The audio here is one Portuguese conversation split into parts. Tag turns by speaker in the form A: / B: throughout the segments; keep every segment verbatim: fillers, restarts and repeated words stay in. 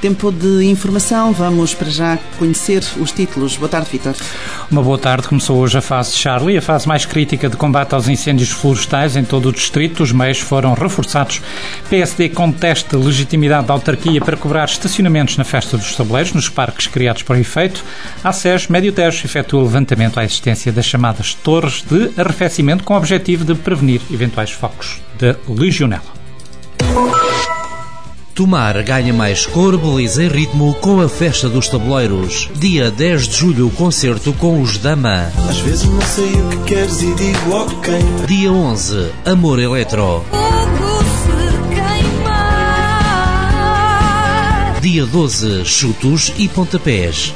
A: Tempo de informação, vamos para já conhecer os títulos. Boa tarde, Vítor.
B: Uma boa tarde. Começou hoje a fase Charlie, a fase mais crítica de combate aos incêndios florestais em todo o distrito. Os meios foram reforçados. P S D contesta a legitimidade da autarquia para cobrar estacionamentos na Festa dos Tabuleiros, nos parques criados para o efeito. A SES Médio Tejo efetua o levantamento à existência das chamadas torres de arrefecimento com o objetivo de prevenir eventuais focos de legionela.
C: Tomar ganha mais cor, beleza e ritmo com a Festa dos Tabuleiros. Dia dez de julho, concerto com os Dama.
D: Às vezes não sei o que queres e digo ok.
C: Dia onze, Amor Eletro. Dia doze, Chutos e Pontapés.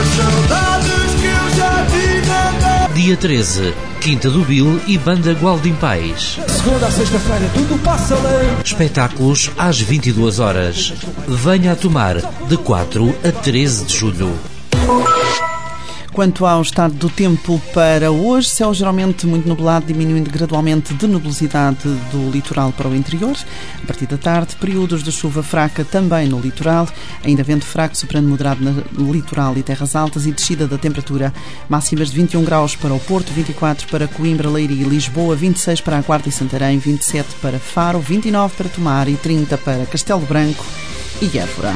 C: Dia treze, Quinta do Bil e Banda Gualdim Pais.
D: Segunda a sexta-feira tudo passa lento.
C: Espetáculos às vinte e duas horas. Venha a tomar de quatro a treze de julho.
A: Quanto ao estado do tempo para hoje, céu geralmente muito nublado, diminuindo gradualmente de nebulosidade do litoral para o interior. A partir da tarde, períodos de chuva fraca também no litoral, ainda vento fraco superando moderado no litoral e terras altas e descida da temperatura. Máximas de vinte e um graus para o Porto, vinte e quatro para Coimbra, Leiria e Lisboa, vinte e seis para a Guarda e Santarém, vinte e sete para Faro, vinte e nove para Tomar e trinta para Castelo Branco e Évora.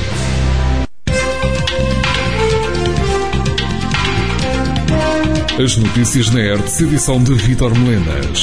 E: As notícias na R T C, edição de Vítor Melenas.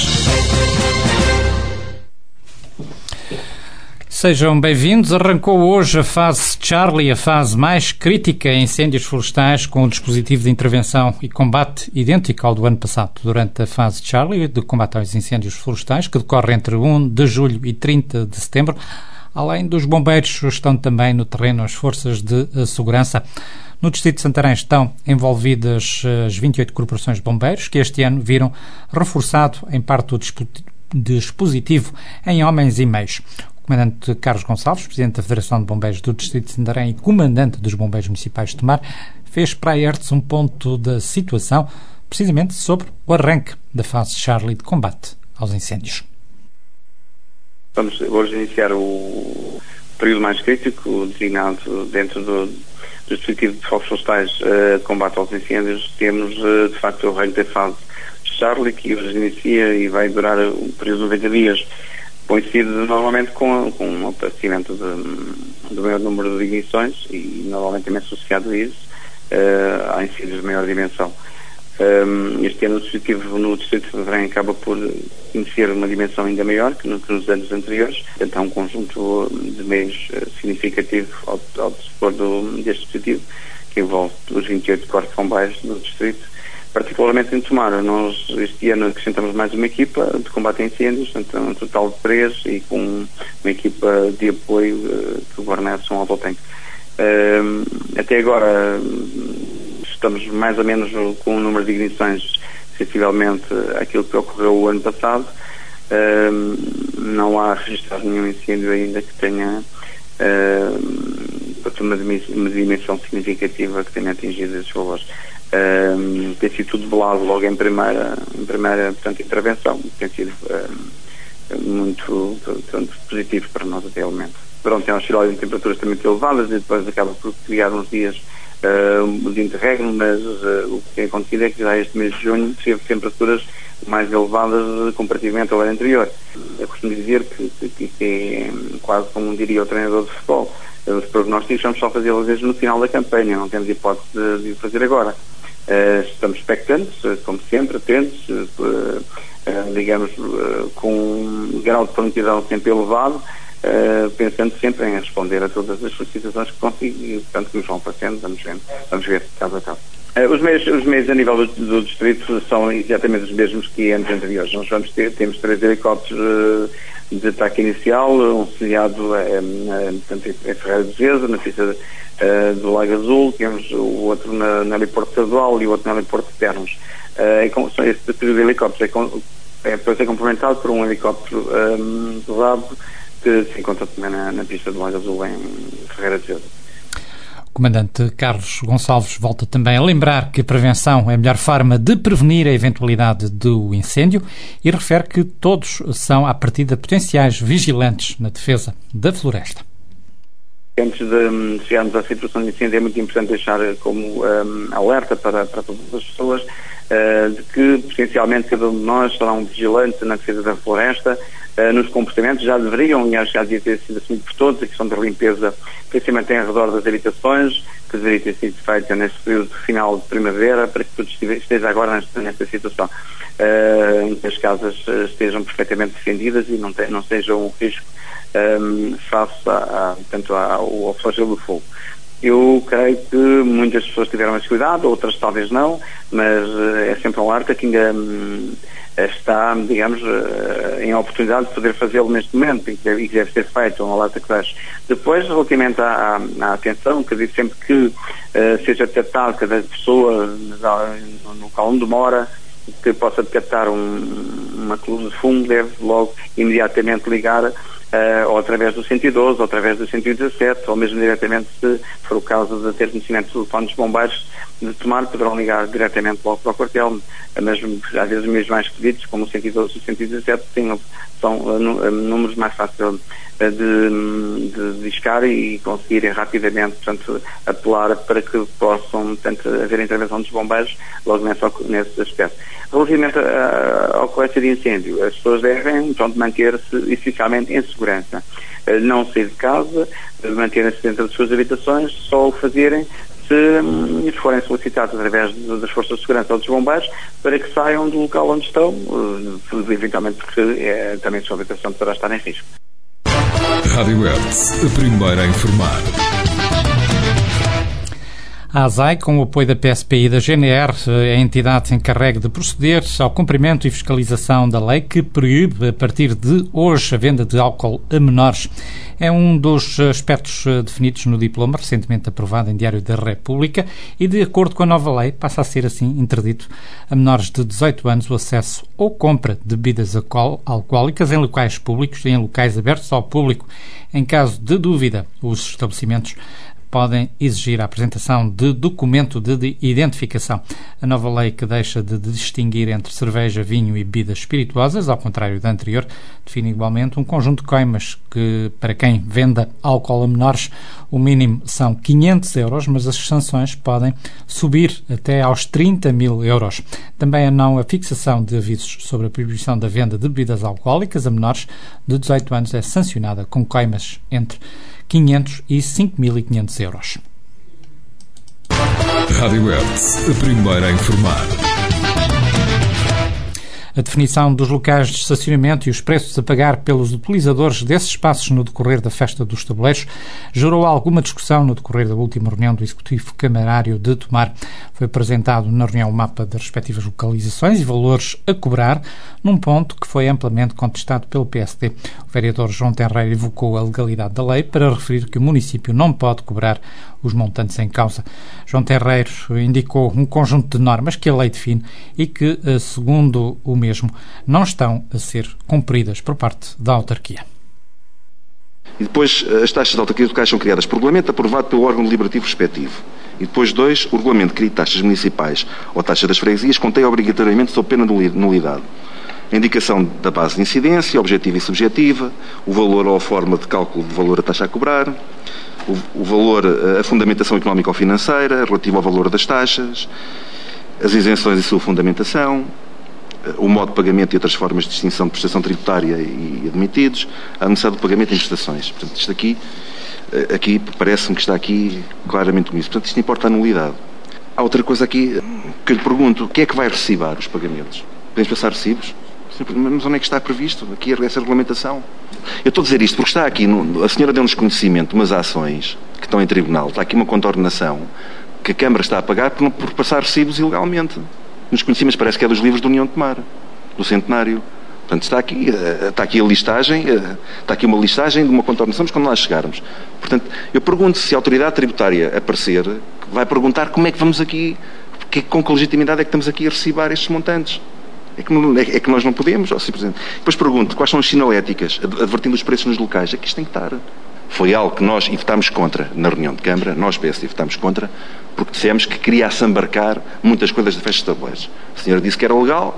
B: Sejam bem-vindos. Arrancou hoje a fase Charlie, a fase mais crítica em incêndios florestais, com um dispositivo de intervenção e combate idêntico ao do ano passado. Durante a fase Charlie, de combate aos incêndios florestais, que decorre entre um de julho e trinta de setembro, além dos bombeiros, estão também no terreno as forças de segurança. No distrito de Santarém estão envolvidas as vinte e oito corporações de bombeiros, que este ano viram reforçado em parte o dispositivo em homens e meios. O comandante Carlos Gonçalves, presidente da Federação de Bombeiros do distrito de Santarém e comandante dos bombeiros municipais de Tomar, fez para a R T S um ponto da situação, precisamente sobre o arranque da fase Charlie de combate aos incêndios.
F: Vamos hoje iniciar o período mais crítico, designado dentro do do dispositivo de focos florestais uh, de combate aos incêndios. Temos, uh, de facto, o arranque da fase Charlie, que hoje inicia e vai durar um período de noventa dias, coincide normalmente com, com um aparecimento de, de maior número de ignições e, normalmente, também associado a isso, uh, há incêndios de maior dimensão. Um, este ano o dispositivo no distrito de Santarém acaba por iniciar uma dimensão ainda maior que, no, que nos anos anteriores. Portanto, há um conjunto de meios uh, significativo ao, ao dispor do, deste dispositivo, que envolve os vinte e oito corpos de bombeiros do distrito, particularmente em Tomar. Nós este ano acrescentamos mais uma equipa de combate a incêndios, portanto, um total de três, e com uma equipa de apoio uh, que guarnece um autotanque. Uh, até agora estamos mais ou menos com um número de ignições sensivelmente aquilo que ocorreu o ano passado. Uh, não há registrado nenhum incêndio ainda que tenha uh, uma, uma dimensão significativa que tenha atingido esses valores. Uh, tem sido tudo velado logo em primeira, em primeira portanto, intervenção. Tem sido uh, muito portanto, positivo para nós até o momento. Verão tem oscilado em temperaturas também muito elevadas e depois acaba por criar uns dias Uh, um de interregno, mas uh, o que tem acontecido é que já este mês de junho teve temperaturas mais elevadas comparativamente ao ano anterior. Eu costumo dizer que, que, que é quase como diria o treinador de futebol. Os prognósticos vamos só fazê-los desde no final da campanha, não temos hipótese de, de fazer agora. Uh, estamos expectantes, uh, como sempre, atentos, uh, uh, digamos, uh, com um grau de prontidão sempre elevado, Uh, pensando sempre em responder a todas as solicitações que consigo e, portanto, que nos vão aparecendo, vamos ver, vamos ver caso a caso. Uh, os, meios, os meios a nível do, do distrito são exatamente os mesmos que anos anteriores. Nós vamos ter, temos três helicópteros uh, de ataque inicial, um sediado uh, uh, portanto, em Ferreira de Veza, na pista uh, do Lago Azul, temos o outro na, na heliporto estadual e o outro na heliporto de Ternos. Uh, são esse tipo de helicópteros é, é, é complementado por um helicóptero um, do R A B que se encontra também na, na pista do Lago Azul em Ferreira de Veza.
B: O comandante Carlos Gonçalves volta também a lembrar que a prevenção é a melhor forma de prevenir a eventualidade do incêndio e refere que todos são, à partida, potenciais vigilantes na defesa da floresta.
F: Antes de chegarmos à situação de incêndio, é muito importante deixar como um, alerta para, para todas as pessoas uh, de que, potencialmente, cada um de nós será um vigilante na defesa da floresta, uh, nos comportamentos. Já deveriam, e acho que já devia ter sido assumido por todos, a questão da limpeza, principalmente em redor das habitações, que deveria ter sido feita neste período final de primavera, para que tudo esteja agora nesta, nesta situação. Uh, em que as casas estejam perfeitamente defendidas e não, te, não sejam um risco um, face a, a, portanto, ao, ao flagelo do fogo. Eu creio que muitas pessoas tiveram esse cuidado, outras talvez não, mas uh, é sempre um alerta que ainda um, está, digamos, uh, em oportunidade de poder fazê-lo neste momento e que deve, e que deve ser feito, um alerta que deixe. Depois, relativamente à, à, à atenção, que diz sempre que uh, seja detectado cada pessoa no, no local onde mora, que possa detectar um, uma coluna de fumo, deve logo imediatamente ligar uh, ou através do cento e doze, ou através do cento e dezassete, ou mesmo diretamente, se for o caso de ter conhecimento do telefone dos bombeiros, de tomar, poderão ligar diretamente logo para o quartel. Mesmo, às vezes, mesmo mais pedidos, como o cento e doze e o cento e dezassete, têm, são uh, números mais fáceis uh, de, de discar e conseguirem rapidamente, portanto, apelar para que possam, portanto, haver a intervenção dos bombeiros logo nesse, nesse aspecto. Relativamente à ocorrência de incêndio, as pessoas devem, portanto, manter-se essencialmente em segurança. Uh, não sair de casa, uh, manterem-se dentro das suas habitações, só o fazerem se forem solicitados através das forças de segurança ou dos bombeiros para que saiam do local onde estão, eventualmente porque é, também a sua habitação poderá estar em risco.
E: Rádio Hertz, a primeira a informar.
B: A ASAI, com o apoio da P S P e da G N R, é a entidade que se encarrega de proceder ao cumprimento e fiscalização da lei que proíbe, a partir de hoje, a venda de álcool a menores. É um dos aspectos definidos no diploma recentemente aprovado em Diário da República e, de acordo com a nova lei, passa a ser assim interdito a menores de dezoito anos o acesso ou compra de bebidas alcoólicas em locais públicos e em locais abertos ao público. Em caso de dúvida, os estabelecimentos podem exigir a apresentação de documento de identificação. A nova lei, que deixa de distinguir entre cerveja, vinho e bebidas espirituosas, ao contrário da anterior, define igualmente um conjunto de coimas que, para quem venda álcool a menores, o mínimo são quinhentos euros, mas as sanções podem subir até aos trinta mil euros. Também a não a fixação de avisos sobre a proibição da venda de bebidas alcoólicas a menores de dezoito anos é sancionada com coimas entre quinhentos e cinco mil e quinhentos euros.
E: Rádio Hertz, a primeira a informar.
B: A definição dos locais de estacionamento e os preços a pagar pelos utilizadores desses espaços no decorrer da Festa dos Tabuleiros gerou alguma discussão no decorrer da última reunião do Executivo Camarário de Tomar. Foi apresentado na reunião o mapa das respectivas localizações e valores a cobrar, num ponto que foi amplamente contestado pelo P S D. O vereador João Tenreiro evocou a legalidade da lei para referir que o município não pode cobrar os montantes em causa. João Tenreiro indicou um conjunto de normas que a lei define e que, segundo o mesmo, não estão a ser cumpridas por parte da autarquia.
G: E depois, as taxas de autarquia locais são criadas por regulamento aprovado pelo órgão deliberativo respectivo. E depois, dois, o regulamento cria taxas municipais ou taxa das freguesias contém obrigatoriamente sob pena de nulidade a indicação da base de incidência, objetiva e subjetiva, o valor ou a forma de cálculo do valor da taxa a cobrar, o, o valor, a fundamentação económica ou financeira relativa ao valor das taxas, as isenções e sua fundamentação, o modo de pagamento e outras formas de distinção de prestação tributária e admitidos, a necessidade do pagamento em prestações. Portanto, isto aqui, aqui parece-me que está aqui claramente com isso. Portanto, isto importa a nulidade. Há outra coisa aqui que eu lhe pergunto: quem é que vai recibar os pagamentos? Podemos passar recibos? Mas onde é que está previsto aqui essa regulamentação? Eu estou a dizer isto porque está aqui, a senhora deu-nos conhecimento de umas ações que estão em tribunal, está aqui uma contornação que a Câmara está a pagar por, por passar recibos ilegalmente. Nos conhecimentos parece que é dos livros da União de Tomar, do Centenário. Portanto, está aqui, está aqui a listagem, está aqui uma listagem de uma contornação, mas quando lá chegarmos. Portanto, eu pergunto se a autoridade tributária aparecer, vai perguntar como é que vamos aqui, que, com que legitimidade é que estamos aqui a recibar estes montantes. É que, não, é, é que nós não podemos, ou simplesmente. Depois pergunto quais são as sinaléticas, advertindo os preços nos locais. É que isto tem que estar. Foi algo que nós, e votámos contra na reunião de Câmara, nós, P S D, votámos contra, porque dissemos que queria assambarcar muitas coisas da festa de tabuleiros. A senhora disse que era legal,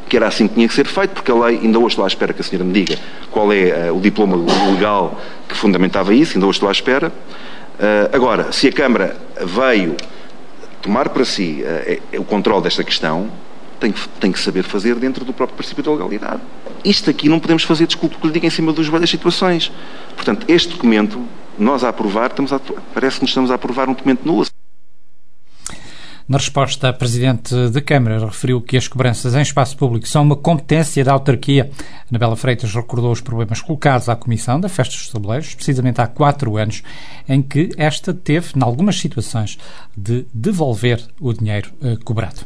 G: que era assim que tinha que ser feito, porque a lei, ainda hoje estou à espera que a senhora me diga qual é uh, o diploma legal que fundamentava isso, ainda hoje estou à espera. Uh, agora, se a Câmara veio tomar para si uh, o controle desta questão, tem que, tem que saber fazer dentro do próprio princípio da legalidade. Isto aqui não podemos fazer, desculpe que lhe diga, em cima dos várias situações. Portanto, este documento, nós a aprovar, estamos a, parece que nos estamos a aprovar um documento nulo.
B: Na resposta, a Presidente da Câmara referiu que as cobranças em espaço público são uma competência da autarquia. Anabela Freitas recordou os problemas colocados à Comissão da Festa dos Tabuleiros, precisamente há quatro anos, em que esta teve, em algumas situações, de devolver o dinheiro eh, cobrado.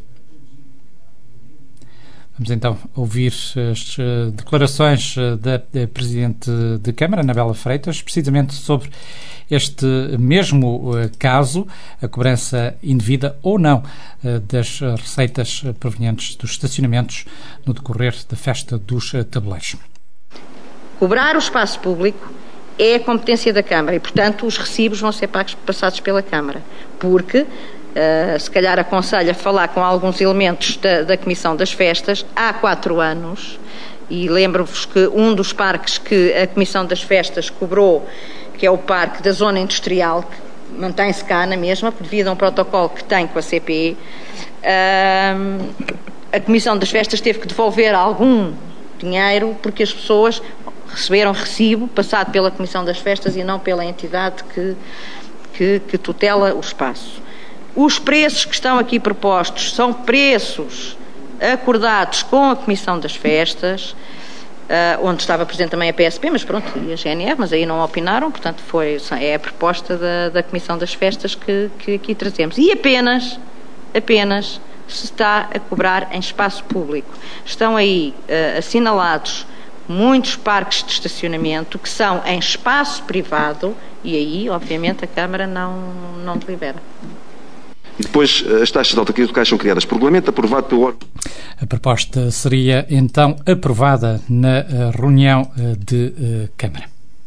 B: Vamos então ouvir as uh, declarações uh, da, da Presidente de Câmara, Anabela Freitas, precisamente sobre este mesmo uh, caso, a cobrança indevida ou não uh, das receitas uh, provenientes dos estacionamentos no decorrer da Festa dos uh, Tabuleiros.
H: Cobrar o espaço público é a competência da Câmara e, portanto, os recibos vão ser pagos, passados pela Câmara, porque Uh, se calhar aconselho a falar com alguns elementos da, da Comissão das Festas há quatro anos, e lembro-vos que um dos parques que a Comissão das Festas cobrou, que é o parque da Zona Industrial, que mantém-se cá na mesma, devido a um protocolo que tem com a C P I, uh, a Comissão das Festas teve que devolver algum dinheiro porque as pessoas receberam recibo passado pela Comissão das Festas e não pela entidade que, que, que tutela o espaço. Os preços que estão aqui propostos são preços acordados com a Comissão das Festas, uh, onde estava presente também a P S P, mas pronto, e a G N R, mas aí não opinaram, portanto foi, é a proposta da, da Comissão das Festas que, que aqui trazemos. E apenas, apenas se está a cobrar em espaço público. Estão aí uh, assinalados muitos parques de estacionamento que são em espaço privado e aí, obviamente, a Câmara não, não delibera.
G: E depois as taxas de autarquia locais são criadas por regulamento aprovado pelo órgão.
B: A proposta seria então aprovada na reunião de Câmara.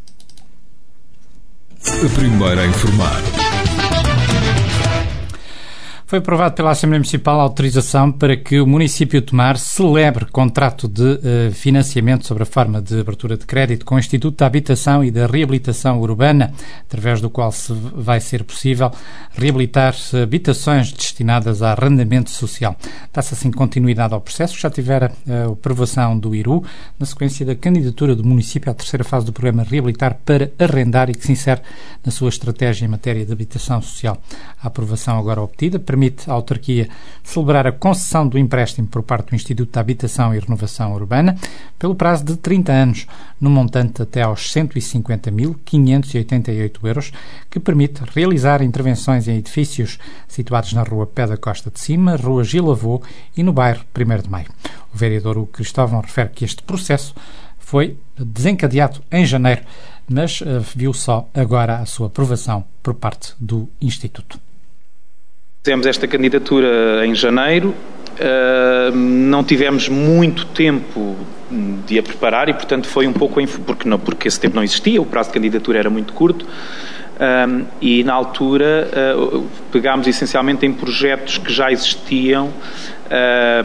E: A primeira a informar.
B: Foi aprovado pela Assembleia Municipal a autorização para que o município de Tomar celebre contrato de uh, financiamento sobre a forma de abertura de crédito com o Instituto da Habitação e da Reabilitação Urbana, através do qual se vai ser possível reabilitar habitações destinadas a arrendamento social. Dá-se assim continuidade ao processo, que já tivera a aprovação do I R U, na sequência da candidatura do município à terceira fase do programa Reabilitar para Arrendar e que se insere na sua estratégia em matéria de habitação social. A aprovação agora obtida permite à autarquia celebrar a concessão do empréstimo por parte do Instituto da Habitação e Renovação Urbana pelo prazo de trinta anos, no montante até aos cento e cinquenta mil quinhentos e oitenta e oito euros, que permite realizar intervenções em edifícios situados na Rua Pé da Costa de Cima, Rua Gil Avô e no bairro primeiro de Maio. O vereador Hugo Cristóvão refere que este processo foi desencadeado em janeiro, mas uh, viu só agora a sua aprovação por parte do Instituto.
I: Fizemos esta candidatura em janeiro, uh, não tivemos muito tempo de a preparar e, portanto, foi um pouco... Porque, não, porque esse tempo não existia, o prazo de candidatura era muito curto um, e, na altura, uh, pegámos essencialmente em projetos que já existiam, uh,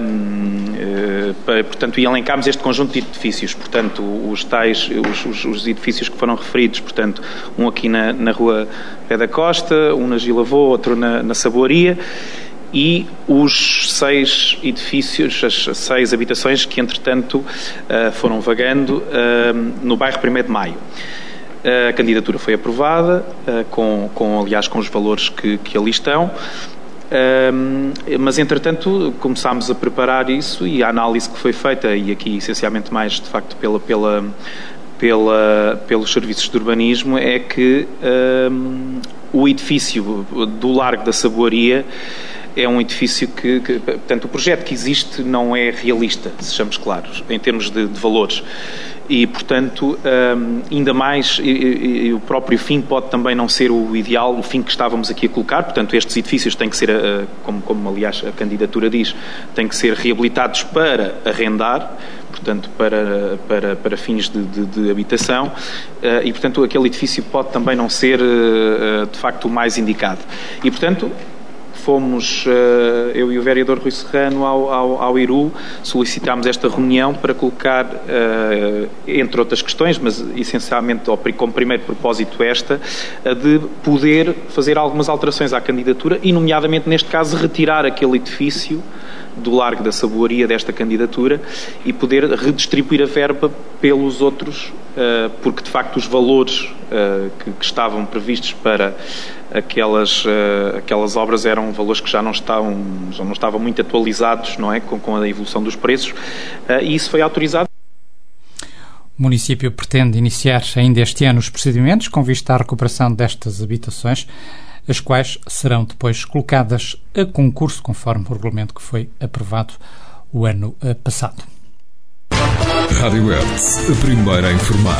I: uh, portanto, e elencámos este conjunto de edifícios, portanto, os tais, os, os, os edifícios que foram referidos, portanto, um aqui na, na Rua Pé da Costa, um na Gil Avô, outro na, na Saboaria, e os seis edifícios, as seis habitações que, entretanto, uh, foram vagando uh, no bairro primeiro de Maio. A candidatura foi aprovada, uh, com, com, aliás, com os valores que, que ali estão, uh, mas, entretanto, começámos a preparar isso e a análise que foi feita, e aqui, essencialmente, mais, de facto, pela... pela Pela, pelos serviços de urbanismo, é que um, o edifício do Largo da Saboaria é um edifício que, que, portanto, o projeto que existe não é realista, sejamos claros, em termos de, de valores. E, portanto, um, ainda mais, e, e, o próprio fim pode também não ser o ideal, o fim que estávamos aqui a colocar. Portanto, estes edifícios têm que ser, uh, como, como aliás a candidatura diz, têm que ser reabilitados para arrendar, portanto, para, para, para fins de, de, de habitação, uh, e, portanto, aquele edifício pode também não ser, uh, de facto, o mais indicado. E, portanto, fomos, eu e o vereador Rui Serrano, ao, ao, ao Iru, solicitámos esta reunião para colocar, entre outras questões, mas essencialmente como primeiro propósito esta, de poder fazer algumas alterações à candidatura e, nomeadamente neste caso, retirar aquele edifício do Largo da Saboaria desta candidatura e poder redistribuir a verba pelos outros, porque de facto os valores que, que estavam previstos para aquelas, aquelas obras eram valores que já não estavam, já não estavam muito atualizados, não é? com, com a evolução dos preços, e isso foi autorizado.
B: O município pretende iniciar ainda este ano os procedimentos com vista à recuperação destas habitações, as quais serão depois colocadas a concurso, conforme o regulamento que foi aprovado o ano passado.
E: Rádio Hertz, a primeira a informar.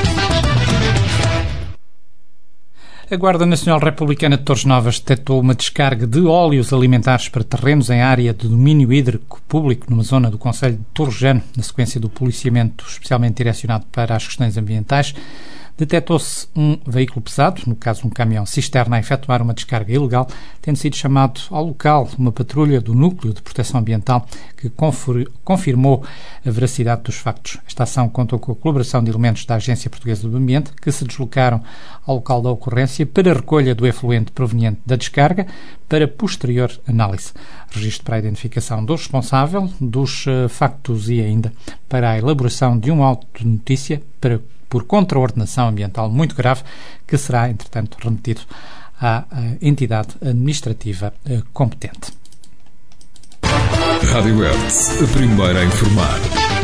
B: A Guarda Nacional Republicana de Torres Novas detectou uma descarga de óleos alimentares para terrenos em área de domínio hídrico público numa zona do concelho de Torrejano, na sequência do policiamento especialmente direcionado para as questões ambientais. Detectou-se um veículo pesado, no caso um caminhão cisterna, a efetuar uma descarga ilegal, tendo sido chamado ao local uma patrulha do Núcleo de Proteção Ambiental que confirmou a veracidade dos factos. Esta ação contou com a colaboração de elementos da Agência Portuguesa do Ambiente que se deslocaram ao local da ocorrência para a recolha do efluente proveniente da descarga para posterior análise. Registro para a identificação do responsável, dos uh, factos e ainda para a elaboração de um auto de notícia para por contraordenação ambiental muito grave, que será, entretanto, remetido à entidade administrativa competente.
E: Rádio Hertz, a primeira a informar.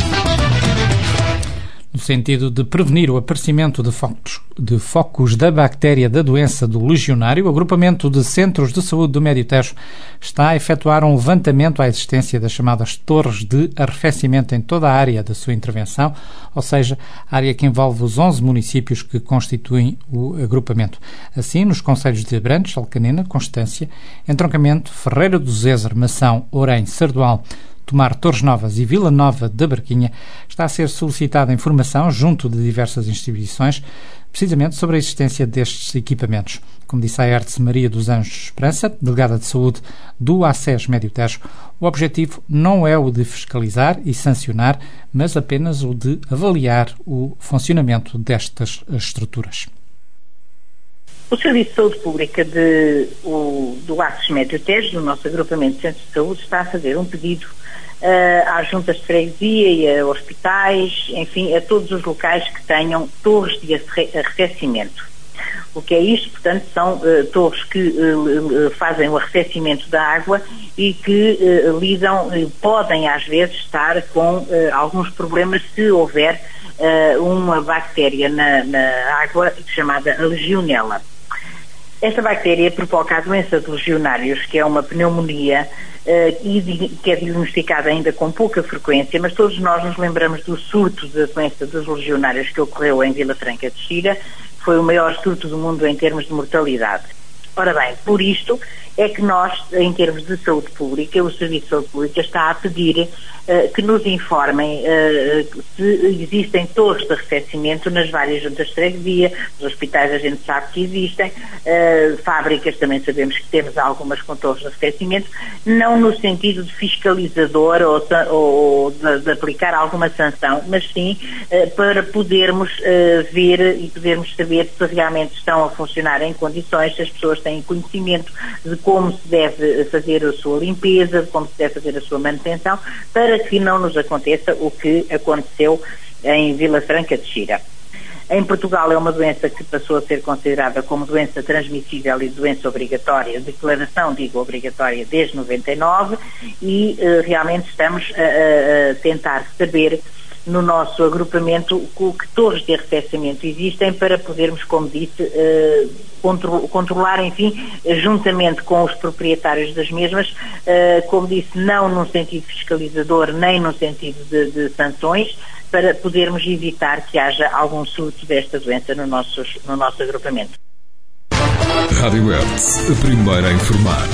B: No sentido de prevenir o aparecimento de focos, de focos da bactéria da doença do legionário, o agrupamento de centros de saúde do Médio Tejo está a efetuar um levantamento à existência das chamadas torres de arrefecimento em toda a área da sua intervenção, ou seja, a área que envolve os onze municípios que constituem o agrupamento. Assim, nos concelhos de Abrantes, Alcanena, Constância, Entroncamento, Ferreira do Zezer, Mação, Orém, Sardual, Tomar, Torres Novas e Vila Nova da Barquinha, está a ser solicitada informação junto de diversas instituições, precisamente sobre a existência destes equipamentos. Como disse a Hertz Maria dos Anjos Esperança, delegada de saúde do A C E S Médio Tejo, o objetivo não é o de fiscalizar e sancionar, mas apenas o de avaliar o funcionamento destas estruturas.
J: O Serviço de Saúde Pública de, o, do A C E S Médio Tejo, do nosso agrupamento de centros de saúde, está a fazer um pedido uh, às juntas de freguesia e a hospitais, enfim, a todos os locais que tenham torres de arrefecimento. O que é isto? Portanto, são uh, torres que uh, fazem o arrefecimento da água e que uh, lidam, uh, podem às vezes estar com uh, alguns problemas se houver uh, uma bactéria na, na água chamada legionela. Esta bactéria provoca a doença de legionários, que é uma pneumonia uh, e que é diagnosticada ainda com pouca frequência, mas todos nós nos lembramos do surto da doença dos legionários que ocorreu em Vila Franca de Xira. Foi o maior surto do mundo em termos de mortalidade. Ora bem, por isto é que nós, em termos de saúde pública, o Serviço de Saúde Pública está a pedir uh, que nos informem uh, se existem torres de arrefecimento nas várias juntas de freguesia, nos hospitais a gente sabe que existem, uh, fábricas também sabemos que temos algumas com torres de arrefecimento, não no sentido de fiscalizador ou, ou de, de aplicar alguma sanção, mas sim uh, para podermos uh, ver e podermos saber se realmente estão a funcionar em condições, se as pessoas têm conhecimento de como se deve fazer a sua limpeza, de como se deve fazer a sua manutenção, para que não nos aconteça o que aconteceu em Vila Franca de Xira. Em Portugal é uma doença que passou a ser considerada como doença transmissível e doença obrigatória, declaração, digo, obrigatória desde noventa e nove, e uh, realmente estamos a, a tentar saber no nosso agrupamento que torres de arrefecimento existem para podermos, como disse, uh, contro- controlar, enfim, juntamente com os proprietários das mesmas, uh, como disse, não num sentido fiscalizador, nem num sentido de, de sanções, para podermos evitar que haja algum surto desta doença no nosso, no nosso agrupamento.
E: Rádio Hertz, a primeira a informar.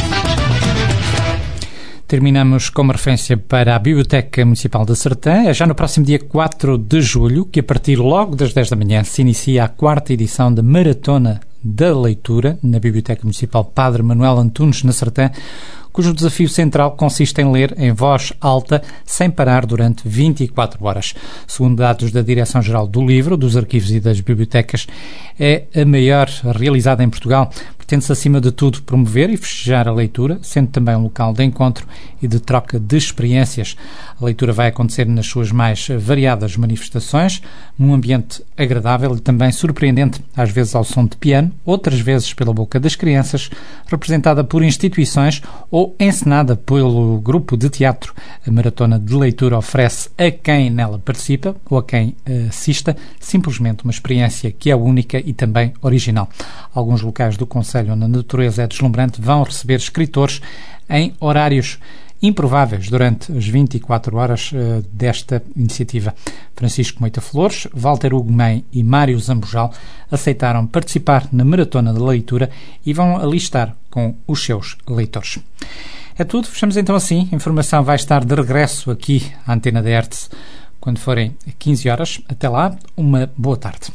B: Terminamos com uma referência para a Biblioteca Municipal de Sertã. É já no próximo dia quatro de julho que, a partir logo das dez da manhã, se inicia a quarta edição da Maratona da Leitura, na Biblioteca Municipal Padre Manuel Antunes, na Sertã, cujo desafio central consiste em ler em voz alta, sem parar, durante vinte e quatro horas. Segundo dados da Direção-Geral do Livro, dos Arquivos e das Bibliotecas, é a maior realizada em Portugal. Pretende-se, acima de tudo, promover e festejar a leitura, sendo também um local de encontro e de troca de experiências. A leitura vai acontecer nas suas mais variadas manifestações, num ambiente agradável e também surpreendente, às vezes ao som de piano, outras vezes pela boca das crianças, representada por instituições ou encenada pelo grupo de teatro. A maratona de leitura oferece a quem nela participa ou a quem assista simplesmente uma experiência que é única e também original. Alguns locais do concelho onde a natureza é deslumbrante vão receber escritores em horários improváveis durante as vinte e quatro horas uh, desta iniciativa. Francisco Moita Flores, Walter Hugo Mem e Mário Zambojal aceitaram participar na Maratona da Leitura e vão alistar com os seus leitores. É tudo, fechamos então assim. A informação vai estar de regresso aqui à Antena da R T S quando forem quinze horas. Até lá, uma boa tarde.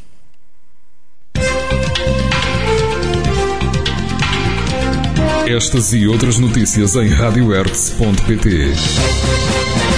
E: Estas e outras notícias em rádio ertz ponto pt.